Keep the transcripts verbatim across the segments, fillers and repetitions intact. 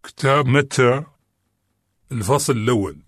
كتاب متى الفصل الأول.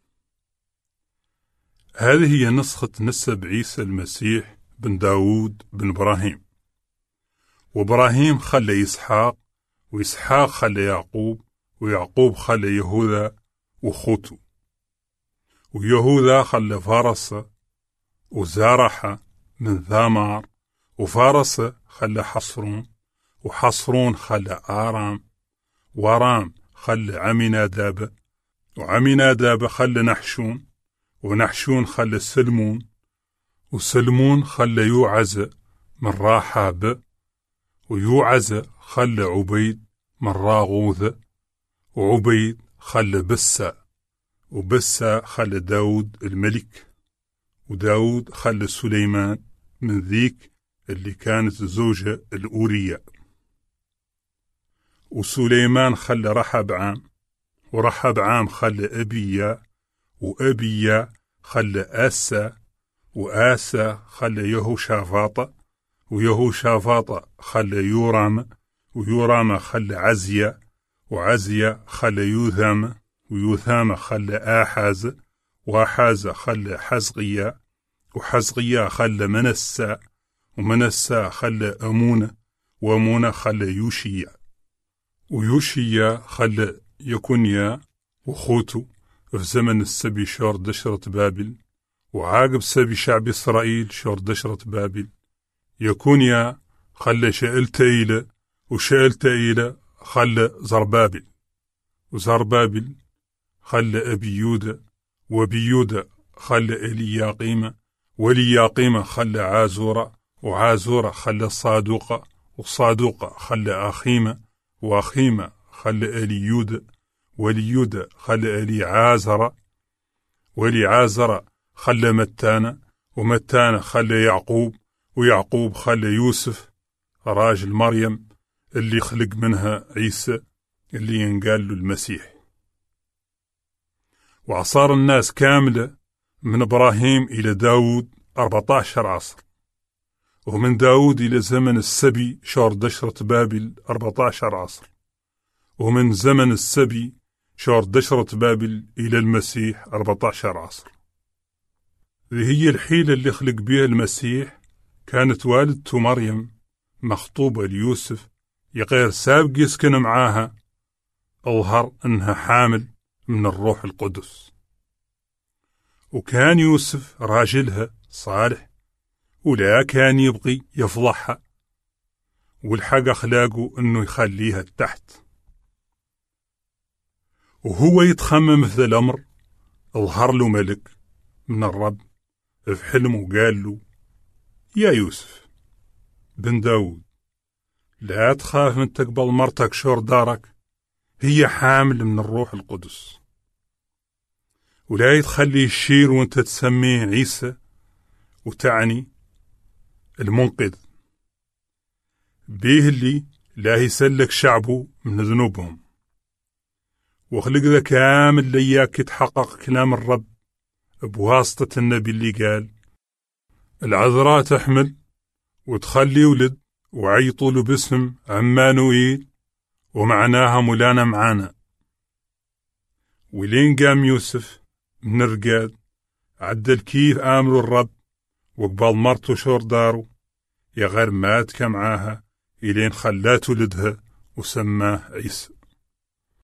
هذه هي نسخة نسب عيسى المسيح بن داود بن إبراهيم، وإبراهيم خلى إسحاق، وإسحاق خلى يعقوب، ويعقوب خلى يهوذا وخوته، ويهوذا خلى فارس وزارح من ثامار، وفارس خلى حصرون، وحصرون خلى آرام، وارام خلى عميناداب، وعميناداب خلى نحشون، ونحشون خلى سلمون، وسلمون خلى يوعز من راحاب، ويوعز خلى عبيد من راغوث، وعبيد خلى بسا، وبسا خلى داود الملك، وداود خلى سليمان من ذيك اللي كانت زوجة الأورية، وسليمان خلى رحبعام، ورحبعام خلى أبيا، وأبيا خلى آسا، وآسا خلى يهوشافاط، ويهوشافاط خلى يورام، ويورام خلى عزيا، وعزيا خلى يوثام، ويوثام خلى آحاز، وآحاز خلى حزقيا، وحزقيا خلى منسى، ومنسى خلى أمونة، وأمونة خلى يوشيا، ويوشيا خلى يكونيا وخوتو في زمن السبي شور دشرة بابل، وعاقب سبي شعب إسرائيل شور دشرة بابل. يكونيا خلى شألتايلة، وشألتايلة خلى زربابل، وزربابل خلى أبيودة، وبيودة خلى إلياقيمة، ولياقيمة خلى عازورة، وعازورة خلى صادوقة، وصادوقة خلى أخيمة، وأخيمة خلى إليودة، وليودة خلى إليعازرة، وليعازرة خلى متانة، ومتانة خلى يعقوب، ويعقوب خلى يوسف راجل مريم اللي خلق منها عيسى اللي ينقال له المسيح. وعصار الناس كاملة من إبراهيم إلى داود أربعة عشر عصر، ومن داود إلى زمن السبي شور دشرة بابل أربعة عشر عصر، ومن زمن السبي شور دشرة بابل إلى المسيح أربعة عشر عصر. ذي هي الحيلة اللي خلق بها المسيح. كانت والدته مريم مخطوبة ليوسف، يغير سابق يسكن معاها، أظهر أنها حامل من الروح القدس، وكان يوسف راجلها صالح، ولا كان يبغي يفضحها، والحق أخلاقه أنه يخليها تحت، وهو يتخمم في الأمر. ظهر له ملك من الرب في حلم وقال له: يا يوسف بن داود، لا تخاف من تقبل مرتك شور دارك، هي حامل من الروح القدس، ولا يتخلي الشير وانت تسميه عيسى، وتعني المنقذ، بيه اللي لا يسلك شعبه من ذنوبهم. وخلق ذا كامل لياك يتحقق كلام الرب بواسطة النبي اللي قال: العذراء تحمل وتخلي ولد وعيطوا له باسم عمانوئيل، ومعناها مولانا معانا. ولين قام يوسف من الرقاد عدل كيف آمروا الرب، وقبل مرته شور دارو يا غير مات كمعاها، إلين خلات ولدها وسماه عيسى.